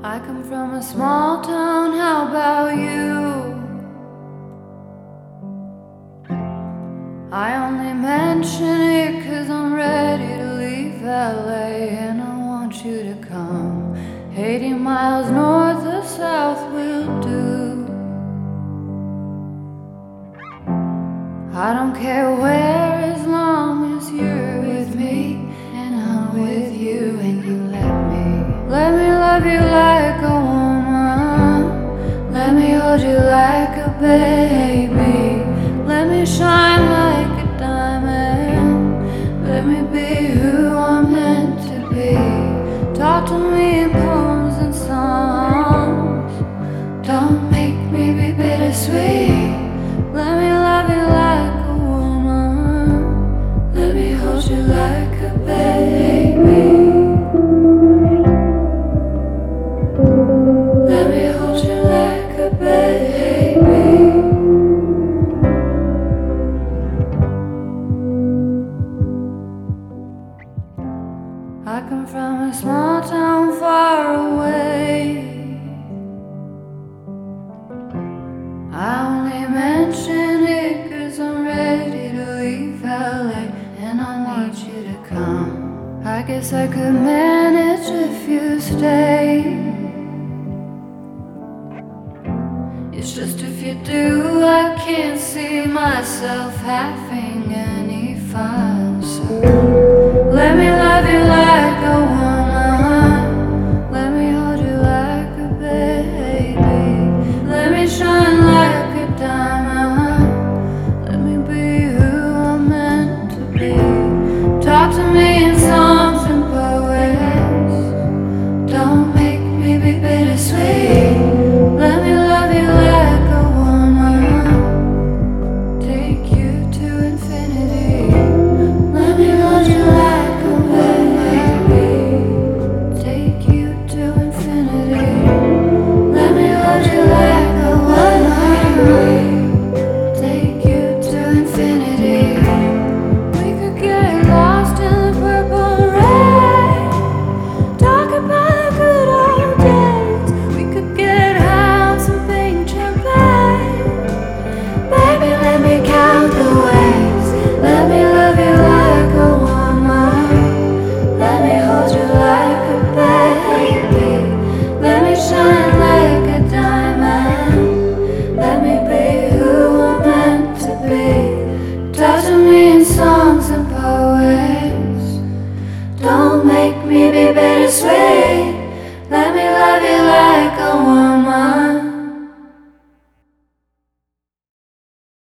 I come from a small town, how about you? I only mention it 'cause I'm ready to leave LA, and I want you to come. 80 miles north or south will do. I don't care where, as long as you're with me and I'm with you, and you let me love you like a woman. Let me hold you like a baby. Let me shine like a diamond. Let me be who I'm meant to be. Talk to me in poems and songs. Don't make me be bittersweet. Let me love you like a woman. Let me hold you like a baby. Let me hold you like a baby. I come from a small town far away. I only mention it 'cause I'm ready to leave LA, and I want you to come. I guess I could manage if you stay. It's just if you do, I can't see myself having any fun. So let me love you like a woman. Let me hold you like a baby. Let me shine like a diamond. Let me be who I'm meant to be. Talk to me in songs and poets. Don't make me be bittersweet. Let me love you like a woman. Take you to infinity. Let me hold you like a baby. Take you to infinity. Let me hold you like a woman. Take you to infinity. We could get lost in the purple rain. Talk about the good old days. We could get high on some pink champagne. Baby, let me count the ways. Let me love you like a woman. Let me hold you like a baby. Let me shine like a diamond. Let me be who I'm meant to be. Talk to me in songs and poets. Don't make me be bittersweet. Let me love you like a woman.